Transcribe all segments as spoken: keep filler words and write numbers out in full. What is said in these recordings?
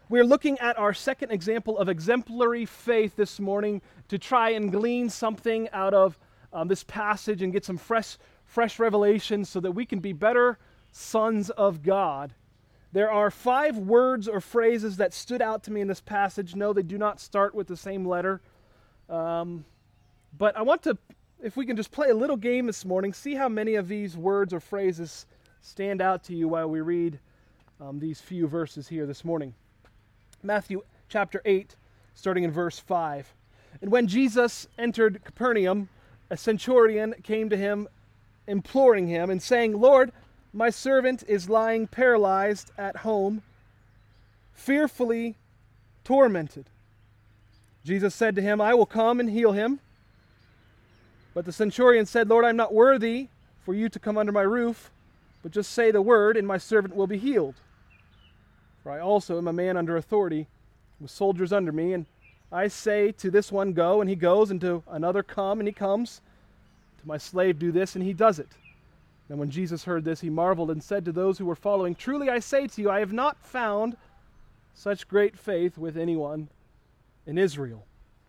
We're looking at our second example of exemplary faith this morning to try and glean something out of um, this passage and get some fresh, fresh revelation so that we can be better sons of God. There are five words or phrases that stood out to me in this passage. No, they do not start with the same letter. Um, but I want to, if we can just play a little game this morning, see how many of these words or phrases stand out to you while we read um, these few verses here this morning. Matthew chapter eight, starting in verse five. And when Jesus entered Capernaum, a centurion came to him, imploring him and saying, Lord, my servant is lying paralyzed at home, fearfully tormented. Jesus said to him, I will come and heal him. But the centurion said, Lord, I'm not worthy for you to come under my roof, but just say the word, and my servant will be healed. For I also am a man under authority, with soldiers under me, and I say to this one, go, and he goes, and to another, come, and he comes. To my slave, do this, and he does it. And when Jesus heard this, he marveled and said to those who were following, truly I say to you, I have not found such great faith with anyone in Israel.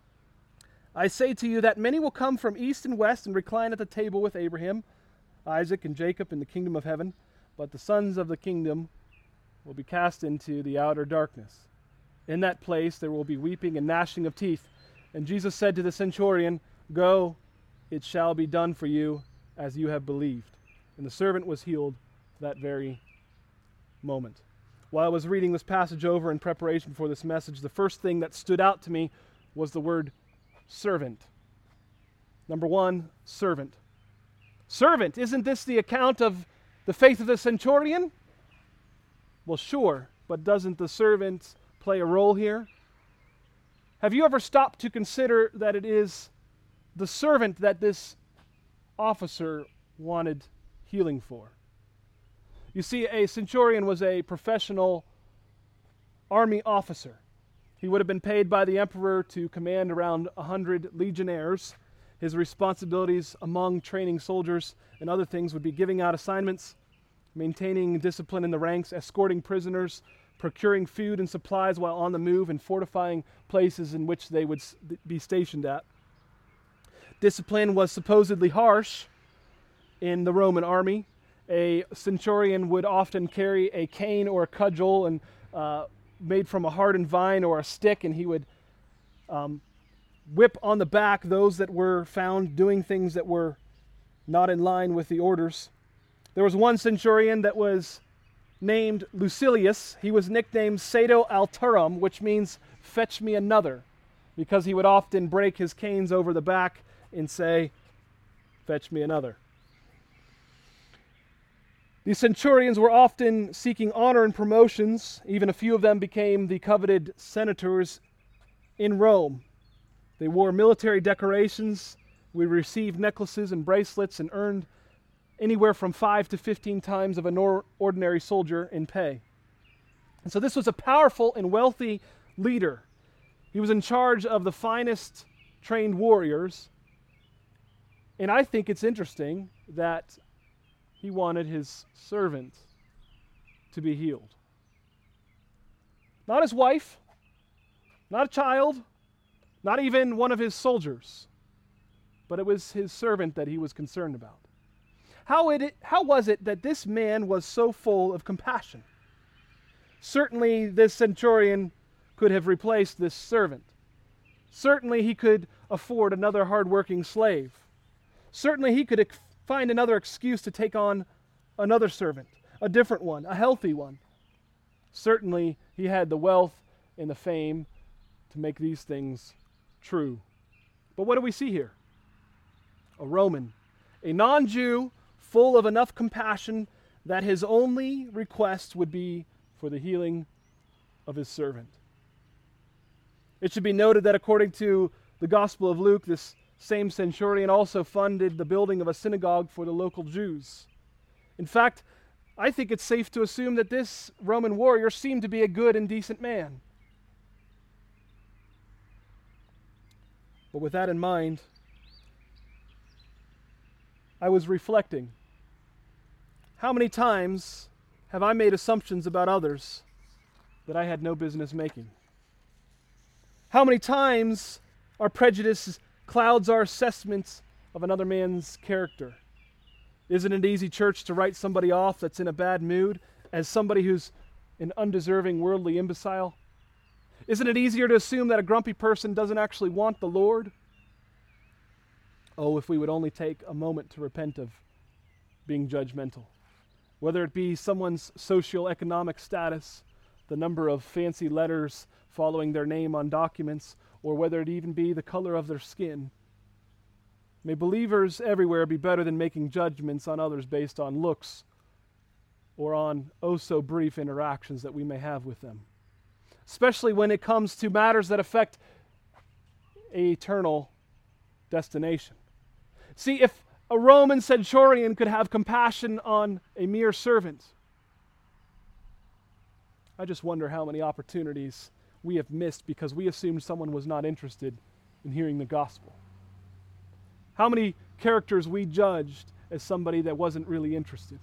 I say to you that many will come from east and west and recline at the table with Abraham, Isaac, and Jacob in the kingdom of heaven, but the sons of the kingdom will be cast into the outer darkness. In that place there will be weeping and gnashing of teeth. And Jesus said to the centurion, go, it shall be done for you as you have believed. And the servant was healed that very moment. While I was reading this passage over in preparation for this message, the first thing that stood out to me was the word servant. Number one, servant. Servant, isn't this the account of the faith of the centurion? Well, sure, but doesn't the servant play a role here? Have you ever stopped to consider that it is the servant that this officer wanted healing for? You see, a centurion was a professional army officer. He would have been paid by the emperor to command around a hundred legionnaires. His responsibilities among training soldiers and other things would be giving out assignments, maintaining discipline in the ranks, escorting prisoners, procuring food and supplies while on the move, and fortifying places in which they would be stationed at. Discipline was supposedly harsh in the Roman army. A centurion would often carry a cane or a cudgel and uh, made from a hardened vine or a stick, and he would um, whip on the back those that were found doing things that were not in line with the orders. There was one centurion that was named Lucilius. He was nicknamed Sado Alterum, which means fetch me another, because he would often break his canes over the back and say, fetch me another. These centurions were often seeking honor and promotions. Even a few of them became the coveted senators in Rome. They wore military decorations, we received necklaces and bracelets, and earned anywhere from five to fifteen times of an or- ordinary soldier in pay. And so this was a powerful and wealthy leader. He was in charge of the finest trained warriors. And I think it's interesting that he wanted his servant to be healed. Not his wife, not a child, not even one of his soldiers, but it was his servant that he was concerned about. How, it, how was it that this man was so full of compassion? Certainly this centurion could have replaced this servant. Certainly he could afford another hardworking slave. Certainly he could ex- find another excuse to take on another servant, a different one, a healthy one. Certainly he had the wealth and the fame to make these things true. But what do we see here? A Roman, a non-Jew, full of enough compassion that his only request would be for the healing of his servant. It should be noted that according to the Gospel of Luke, this same centurion also funded the building of a synagogue for the local Jews. In fact, I think it's safe to assume that this Roman warrior seemed to be a good and decent man. But with that in mind, I was reflecting. How many times have I made assumptions about others that I had no business making? How many times our prejudice clouds our assessments of another man's character? Isn't it easy, church, to write somebody off that's in a bad mood as somebody who's an undeserving worldly imbecile? Isn't it easier to assume that a grumpy person doesn't actually want the Lord? Oh, if we would only take a moment to repent of being judgmental. Whether it be someone's socioeconomic status, the number of fancy letters following their name on documents, or whether it even be the color of their skin. May believers everywhere be better than making judgments on others based on looks or on oh-so-brief interactions that we may have with them, especially when it comes to matters that affect an eternal destination. See, if a Roman centurion could have compassion on a mere servant, I just wonder how many opportunities we have missed because we assumed someone was not interested in hearing the gospel. How many characters we judged as somebody that wasn't really interested.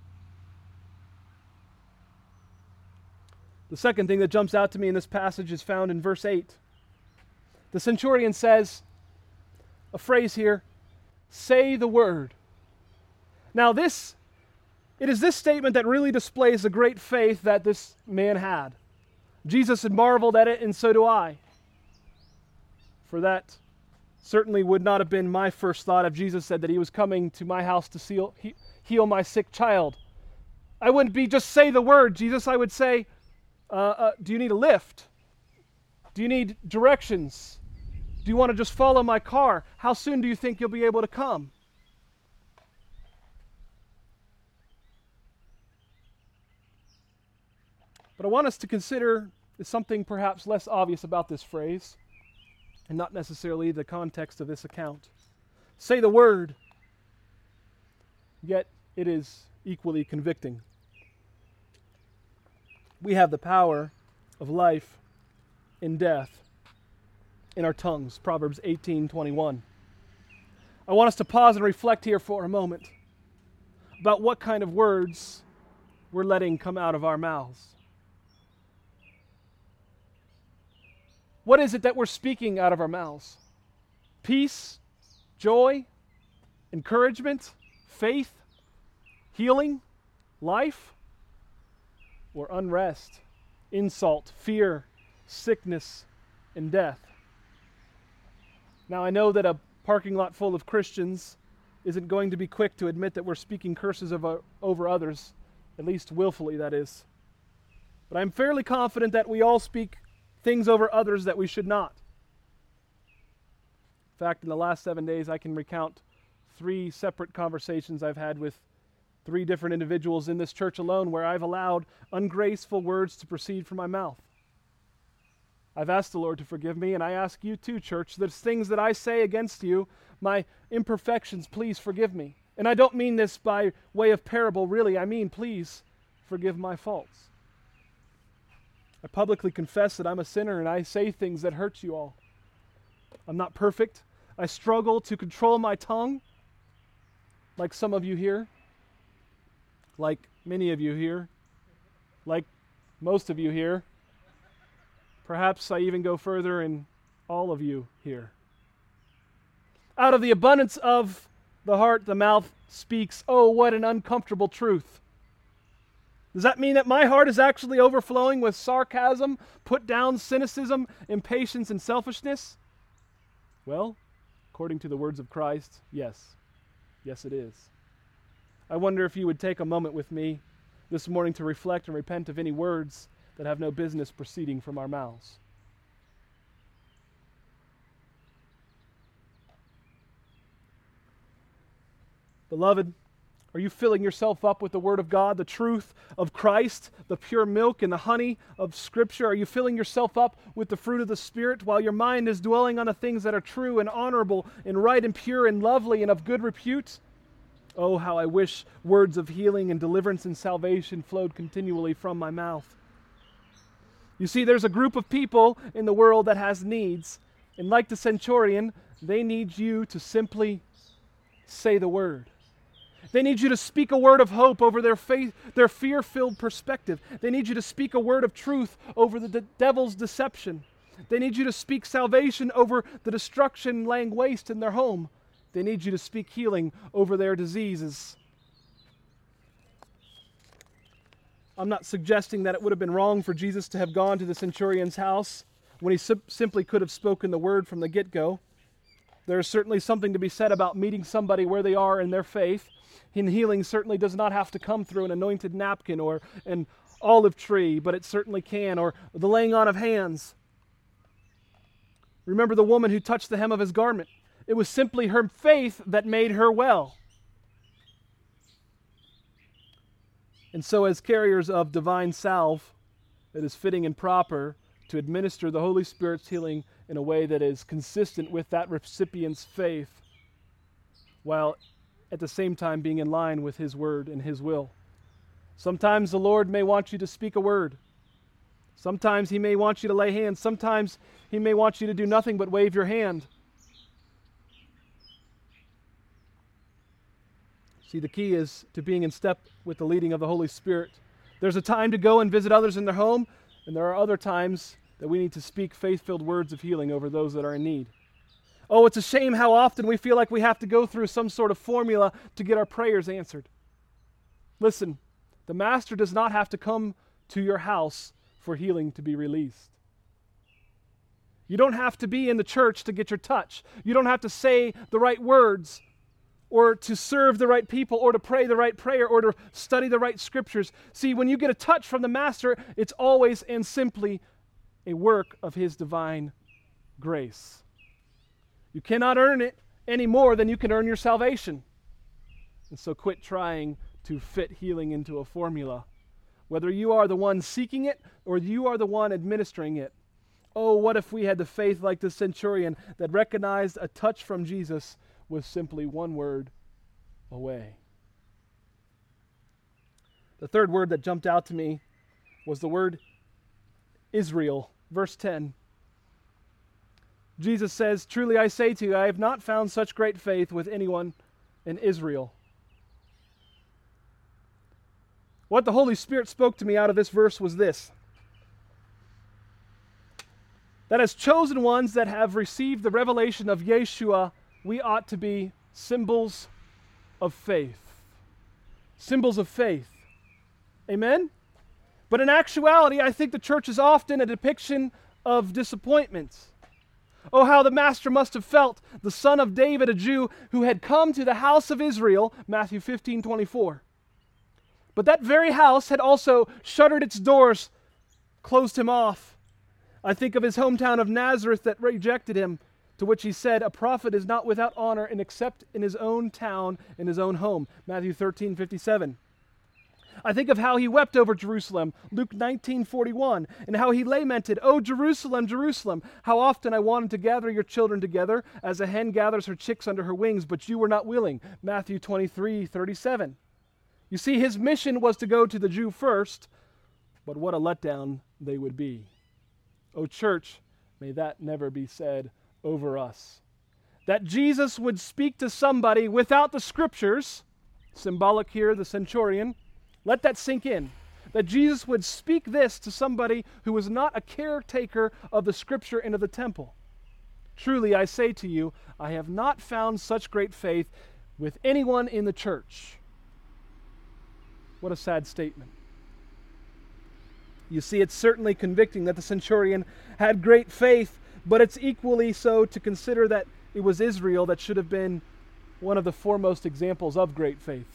The second thing that jumps out to me in this passage is found in verse eight. The centurion says, a phrase here, say the word. Now this, it is this statement that really displays the great faith that this man had. Jesus had marveled at it, and so do I. For that certainly would not have been my first thought if Jesus said that he was coming to my house to heal, heal my sick child. I wouldn't be just say the word, Jesus. I would say, uh, uh, do you need a lift? Do you need directions? Do you want to just follow my car? How soon do you think you'll be able to come? But I want us to consider something perhaps less obvious about this phrase, and not necessarily the context of this account. Say the word, yet it is equally convicting. We have the power of life and death in our tongues, Proverbs eighteen twenty-one. I want us to pause and reflect here for a moment about what kind of words we're letting come out of our mouths. What is it that we're speaking out of our mouths? Peace, joy, encouragement, faith, healing, life, or unrest, insult, fear, sickness, and death? Now, I know that a parking lot full of Christians isn't going to be quick to admit that we're speaking curses of, uh, over others, at least willfully, that is. But I'm fairly confident that we all speak things over others that we should not. In fact, in the last seven days, I can recount three separate conversations I've had with three different individuals in this church alone where I've allowed ungraceful words to proceed from my mouth. I've asked the Lord to forgive me, and I ask you too, church. There's things that I say against you, my imperfections, please forgive me. And I don't mean this by way of parable, really. I mean, please forgive my faults. I publicly confess that I'm a sinner and I say things that hurt you all. I'm not perfect. I struggle to control my tongue, like some of you here, like many of you here, like most of you here. Perhaps I even go further in all of you here. Out of the abundance of the heart, the mouth speaks. Oh, what an uncomfortable truth. Does that mean that my heart is actually overflowing with sarcasm, put down cynicism, impatience, and selfishness? Well, according to the words of Christ, yes. Yes, it is. I wonder if you would take a moment with me this morning to reflect and repent of any words that have no business proceeding from our mouths. Beloved, are you filling yourself up with the Word of God, the truth of Christ, the pure milk and the honey of Scripture? Are you filling yourself up with the fruit of the Spirit while your mind is dwelling on the things that are true and honorable and right and pure and lovely and of good repute? Oh, how I wish words of healing and deliverance and salvation flowed continually from my mouth. You see, there's a group of people in the world that has needs, and like the centurion, they need you to simply say the word. They need you to speak a word of hope over their faith, their fear-filled perspective. They need you to speak a word of truth over the de- devil's deception. They need you to speak salvation over the destruction laying waste in their home. They need you to speak healing over their diseases. I'm not suggesting that it would have been wrong for Jesus to have gone to the centurion's house when he sim- simply could have spoken the word from the get-go. There is certainly something to be said about meeting somebody where they are in their faith. And healing certainly does not have to come through an anointed napkin or an olive tree, but it certainly can, or the laying on of hands. Remember the woman who touched the hem of his garment. It was simply her faith that made her well. And so as carriers of divine salve, it is fitting and proper to administer the Holy Spirit's healing in a way that is consistent with that recipient's faith, while at the same time being in line with His word and His will. Sometimes the Lord may want you to speak a word. Sometimes He may want you to lay hands. Sometimes He may want you to do nothing but wave your hand. See, the key is to being in step with the leading of the Holy Spirit. There's a time to go and visit others in their home, and there are other times that we need to speak faith-filled words of healing over those that are in need. Oh, it's a shame how often we feel like we have to go through some sort of formula to get our prayers answered. Listen, the Master does not have to come to your house for healing to be released. You don't have to be in the church to get your touch. You don't have to say the right words or to serve the right people or to pray the right prayer or to study the right scriptures. See, when you get a touch from the Master, it's always and simply a work of His divine grace. You cannot earn it any more than you can earn your salvation. And so quit trying to fit healing into a formula. Whether you are the one seeking it or you are the one administering it. Oh, what if we had the faith like the centurion that recognized a touch from Jesus was simply one word away. The third word that jumped out to me was the word Israel. Verse ten. Jesus says, "Truly I say to you, I have not found such great faith with anyone in Israel." What the Holy Spirit spoke to me out of this verse was this: that as chosen ones that have received the revelation of Yeshua, we ought to be symbols of faith. Symbols of faith. Amen? But in actuality, I think the church is often a depiction of disappointment. Oh, how the Master must have felt, the son of David, a Jew, who had come to the house of Israel, Matthew fifteen twenty-four. But that very house had also shuttered its doors, closed him off. I think of his hometown of Nazareth that rejected him, to which he said, "A prophet is not without honor and except in his own town, in his own home," Matthew thirteen fifty-seven. I think of how he wept over Jerusalem, Luke nineteen forty-one, and how he lamented, "O Jerusalem, Jerusalem, how often I wanted to gather your children together, as a hen gathers her chicks under her wings, but you were not willing," Matthew twenty-three thirty-seven. You see, his mission was to go to the Jew first, but what a letdown they would be. Oh, church, may that never be said over us. That Jesus would speak to somebody without the scriptures, symbolic here, the centurion. Let that sink in. That Jesus would speak this to somebody who was not a caretaker of the scripture and of the temple. Truly, I say to you, I have not found such great faith with anyone in the church. What a sad statement. You see, it's certainly convicting that the centurion had great faith, but it's equally so to consider that it was Israel that should have been one of the foremost examples of great faith.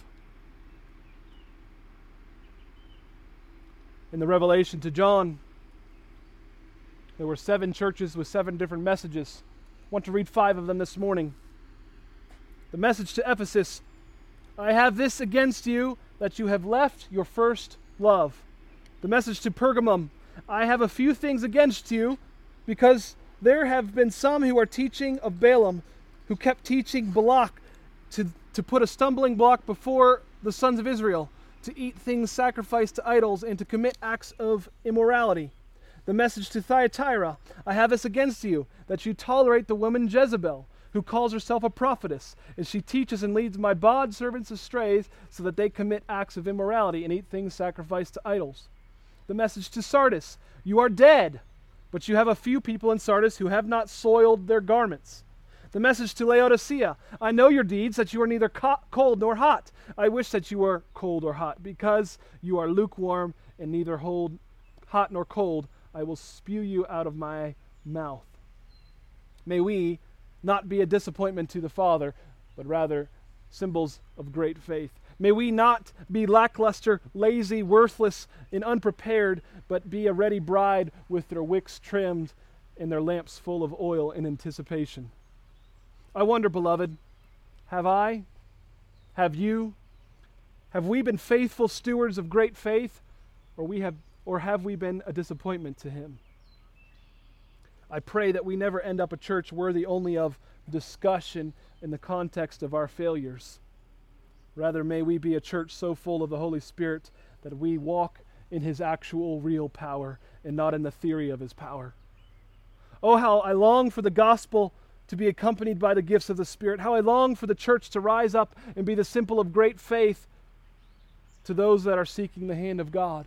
In the revelation to John, there were seven churches with seven different messages. I want to read five of them this morning. The message to Ephesus: "I have this against you, that you have left your first love." The message to Pergamum: "I have a few things against you, because there have been some who are teaching of Balaam, who kept teaching Balak to, to put a stumbling block before the sons of Israel, to eat things sacrificed to idols, and to commit acts of immorality." The message to Thyatira: "I have this against you, that you tolerate the woman Jezebel, who who calls herself a prophetess, and she teaches and leads my bondservants astray so that they commit acts of immorality and eat things sacrificed to idols. The message to Sardis, you are dead, but you have a few people in Sardis who have not soiled their garments. The message to Laodicea, I know your deeds, that you are neither co- cold nor hot. I wish that you were cold or hot. Because you are lukewarm and neither hold hot nor cold, I will spew you out of my mouth. May we not be a disappointment to the Father, but rather symbols of great faith. May we not be lackluster, lazy, worthless, and unprepared, but be a ready bride with their wicks trimmed and their lamps full of oil in anticipation. I wonder, beloved, have I, have you, have we been faithful stewards of great faith, or we have, or have we been a disappointment to Him? I pray that we never end up a church worthy only of discussion in the context of our failures. Rather, may we be a church so full of the Holy Spirit that we walk in His actual real power and not in the theory of His power. Oh, how I long for the gospel to be accompanied by the gifts of the Spirit. How I long for the church to rise up and be the symbol of great faith to those that are seeking the hand of God.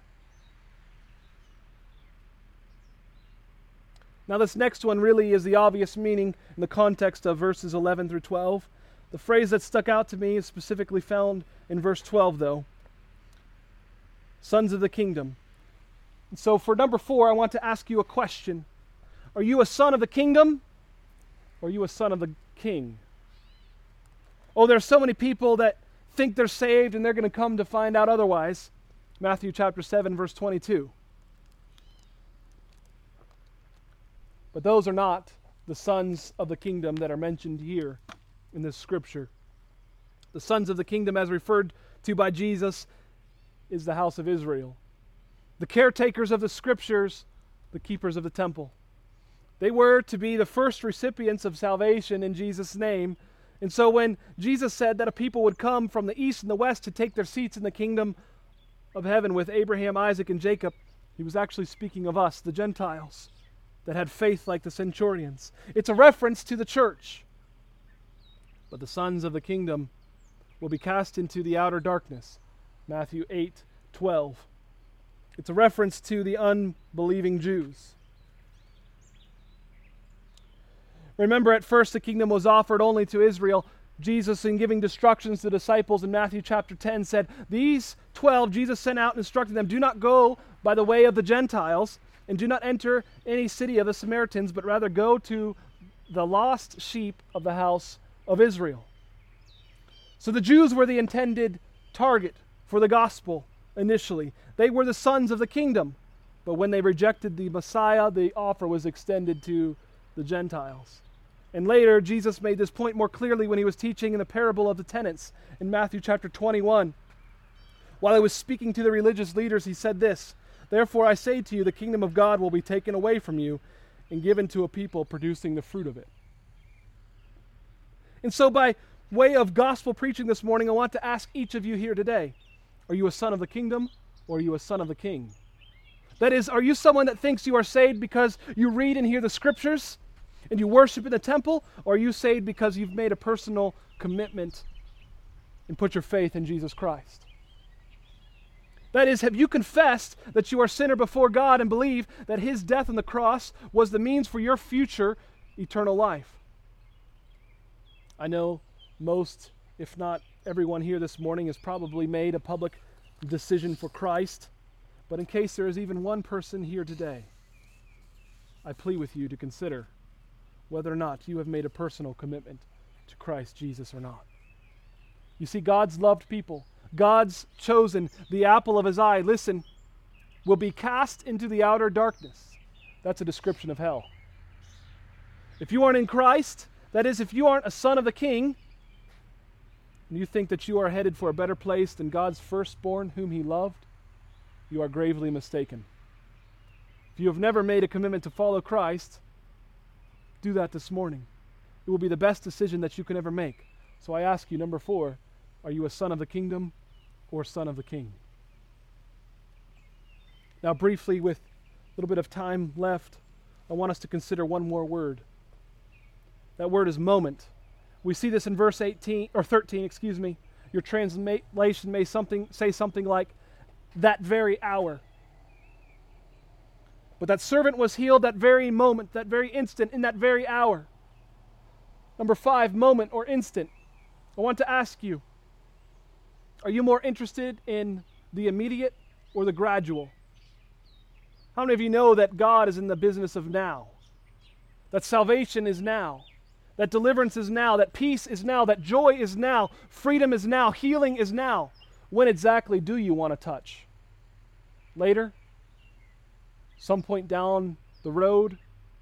Now this next one really is the obvious meaning in the context of verses eleven through twelve. The phrase that stuck out to me is specifically found in verse twelve, though. Sons of the kingdom. And so for number four, I want to ask you a question. Are you a son of the kingdom? Or are you a son of the king? Oh, there are so many people that think they're saved and they're going to come to find out otherwise. Matthew chapter seven, verse twenty-two. But those are not the sons of the kingdom that are mentioned here in this scripture. The sons of the kingdom, as referred to by Jesus, is the house of Israel. The caretakers of the scriptures, the keepers of the temple. They were to be the first recipients of salvation in Jesus' name. And so when Jesus said that a people would come from the east and the west to take their seats in the kingdom of heaven with Abraham, Isaac, and Jacob, He was actually speaking of us, the Gentiles, that had faith like the centurions. It's a reference to the church. But the sons of the kingdom will be cast into the outer darkness. Matthew eight twelve. It's a reference to the unbelieving Jews. Remember, at first the kingdom was offered only to Israel. Jesus, in giving instructions to the disciples in Matthew chapter ten, said, these twelve Jesus sent out and instructed them, do not go by the way of the Gentiles, and do not enter any city of the Samaritans, but rather go to the lost sheep of the house of Israel. So the Jews were the intended target for the gospel initially. They were the sons of the kingdom. But when they rejected the Messiah, the offer was extended to the Gentiles. And later, Jesus made this point more clearly when He was teaching in the parable of the tenants in Matthew chapter twenty-one. While He was speaking to the religious leaders, He said this, therefore I say to you, the kingdom of God will be taken away from you and given to a people producing the fruit of it. And so by way of gospel preaching this morning, I want to ask each of you here today, are you a son of the kingdom or are you a son of the king? That is, are you someone that thinks you are saved because you read and hear the scriptures and you worship in the temple, or are you saved because you've made a personal commitment and put your faith in Jesus Christ? That is, have you confessed that you are a sinner before God and believe that His death on the cross was the means for your future eternal life? I know most, if not everyone here this morning, has probably made a public decision for Christ. But in case there is even one person here today, I plead with you to consider whether or not you have made a personal commitment to Christ Jesus or not. You see, God's loved people, God's chosen, the apple of His eye, listen, will be cast into the outer darkness. That's a description of hell. If you aren't in Christ, that is, if you aren't a son of the King, and you think that you are headed for a better place than God's firstborn whom He loved, you are gravely mistaken. If you have never made a commitment to follow Christ, do that this morning. It will be the best decision that you can ever make. So I ask you, number four, are you a son of the kingdom or son of the king? Now briefly, with a little bit of time left, I want us to consider one more word. That word is moment. We see this in verse eighteen or thirteen, excuse me. Your translation may something say something like that very hour. But that servant was healed that very moment, that very instant, in that very hour. Number five, moment or instant. I want to ask you, are you more interested in the immediate or the gradual? How many of you know that God is in the business of now? That salvation is now. That deliverance is now. That peace is now. That joy is now. Freedom is now. Healing is now. When exactly do you want to touch? Later? Some point down the road?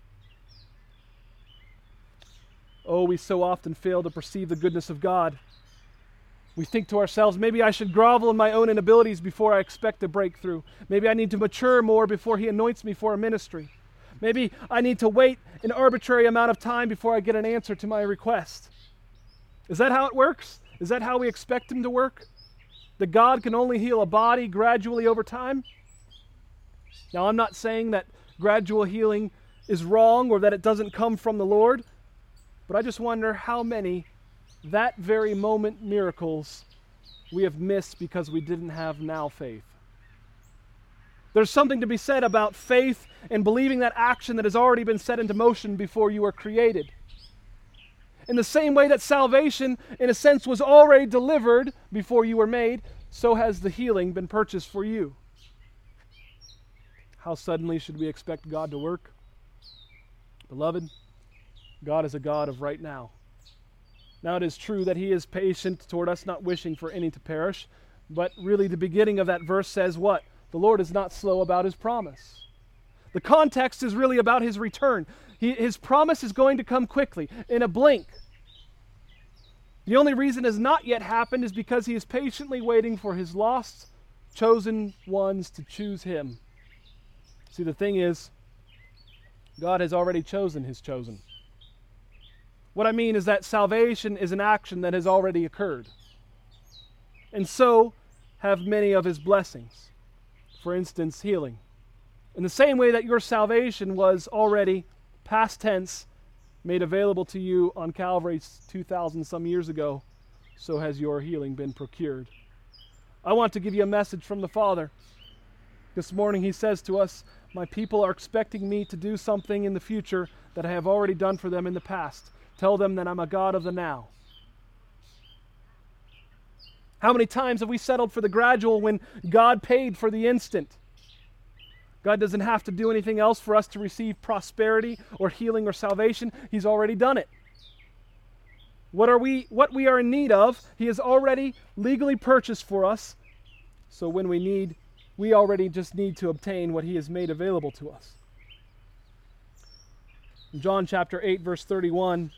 Oh, we so often fail to perceive the goodness of God. We think to ourselves, maybe I should grovel in my own inabilities before I expect a breakthrough. Maybe I need to mature more before He anoints me for a ministry. Maybe I need to wait an arbitrary amount of time before I get an answer to my request. Is that how it works? Is that how we expect Him to work? That God can only heal a body gradually over time? Now, I'm not saying that gradual healing is wrong or that it doesn't come from the Lord, but I just wonder how many that very moment miracles we have missed because we didn't have now faith. There's something to be said about faith and believing that action that has already been set into motion before you were created. In the same way that salvation, in a sense, was already delivered before you were made, so has the healing been purchased for you. How suddenly should we expect God to work? Beloved, God is a God of right now. Now it is true that He is patient toward us, not wishing for any to perish, but really the beginning of that verse says what? The Lord is not slow about His promise. The context is really about His return. He, his promise is going to come quickly, in a blink. The only reason it has not yet happened is because He is patiently waiting for His lost, chosen ones to choose Him. See, the thing is, God has already chosen His chosen. What I mean is that salvation is an action that has already occurred. And so have many of His blessings. For instance, healing. In the same way that your salvation was already, past tense, made available to you on Calvary two thousand some years ago, so has your healing been procured. I want to give you a message from the Father. This morning He says to us, my people are expecting me to do something in the future that I have already done for them in the past. Tell them that I'm a God of the now. How many times have we settled for the gradual when God paid for the instant? God doesn't have to do anything else for us to receive prosperity or healing or salvation. He's already done it. What are we, what we are in need of, He has already legally purchased for us. So when we need, we already just need to obtain what He has made available to us. In John chapter eight, verse thirty-one,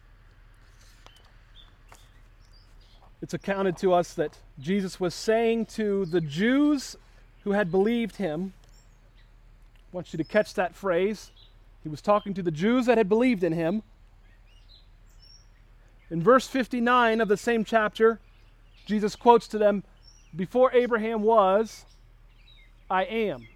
it's accounted to us that Jesus was saying to the Jews who had believed Him, I want you to catch that phrase. He was talking to the Jews that had believed in Him. In verse fifty-nine of the same chapter, Jesus quotes to them, before Abraham was, I am.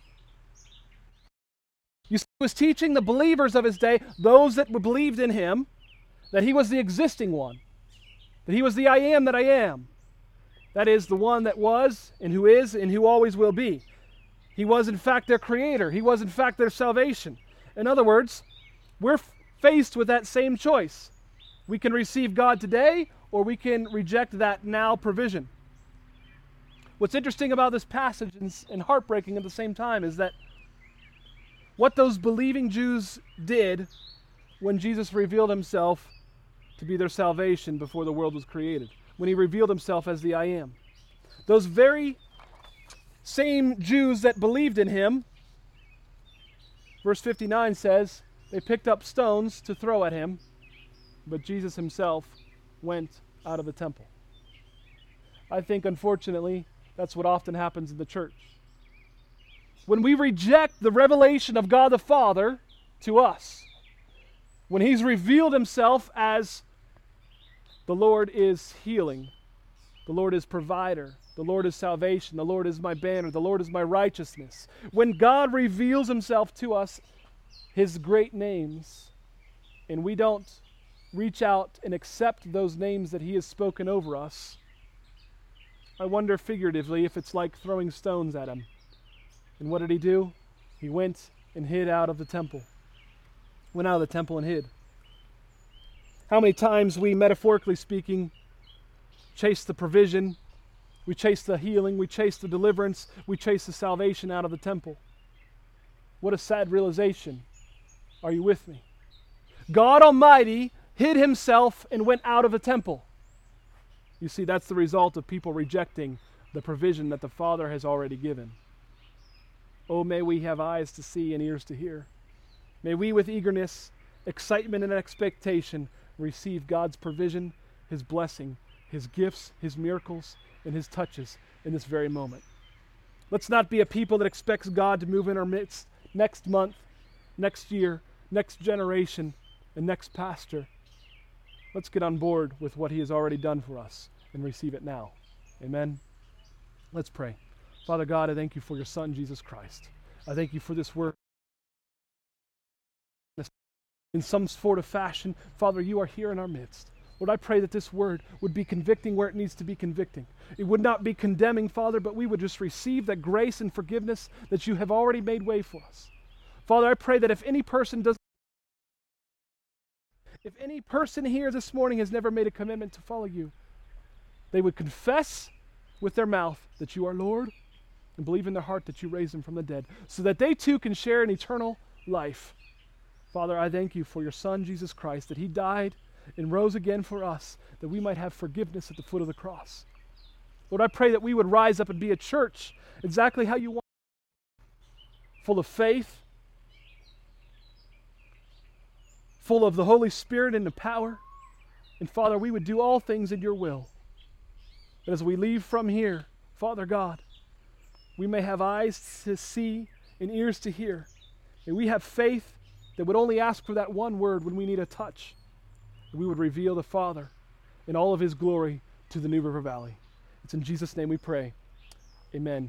You see, He was teaching the believers of His day, those that believed in Him, that He was the existing one. That He was the I am that I am. That is, the one that was, and who is, and who always will be. He was in fact their creator. He was in fact their salvation. In other words, we're f- faced with that same choice. We can receive God today, or we can reject that now provision. What's interesting about this passage, and, and heartbreaking at the same time, is that what those believing Jews did when Jesus revealed Himself to be their salvation before the world was created, when He revealed Himself as the I am. Those very same Jews that believed in Him, verse fifty-nine says, they picked up stones to throw at Him, but Jesus Himself went out of the temple. I think, unfortunately, that's what often happens in the church. When we reject the revelation of God the Father to us, when He's revealed Himself as the Lord is healing, the Lord is provider, the Lord is salvation, the Lord is my banner, the Lord is my righteousness. When God reveals Himself to us, His great names, and we don't reach out and accept those names that he has spoken over us, I wonder figuratively if it's like throwing stones at him. And what did he do? He went and hid out of the temple. Went out of the temple and hid. How many times we, metaphorically speaking, chase the provision, we chase the healing, we chase the deliverance, we chase the salvation out of the temple. What a sad realization. Are you with me? God Almighty hid himself and went out of the temple. You see, that's the result of people rejecting the provision that the Father has already given. Oh, may we have eyes to see and ears to hear. May we with eagerness, excitement, and expectation receive God's provision, his blessing, his gifts, his miracles, and his touches in this very moment. Let's not be a people that expects God to move in our midst next month, next year, next generation, and next pastor. Let's get on board with what he has already done for us and receive it now. Amen. Let's pray. Father God, I thank you for your Son, Jesus Christ. I thank you for this word. In some sort of fashion, Father, you are here in our midst. Lord, I pray that this word would be convicting where it needs to be convicting. It would not be condemning, Father, but we would just receive that grace and forgiveness that you have already made way for us. Father, I pray that if any person does If any person here this morning has never made a commitment to follow you, they would confess with their mouth that you are Lord and believe in their heart that you raised him from the dead, so that they too can share an eternal life. Father, I thank you for your Son, Jesus Christ, that he died and rose again for us, that we might have forgiveness at the foot of the cross. Lord, I pray that we would rise up and be a church exactly how you want, full of faith, full of the Holy Spirit and the power. And Father, we would do all things in your will. That as we leave from here, Father God, we may have eyes to see and ears to hear. And we have faith that would only ask for that one word when we need a touch. And we would reveal the Father in all of his glory to the New River Valley. It's in Jesus' name we pray. Amen.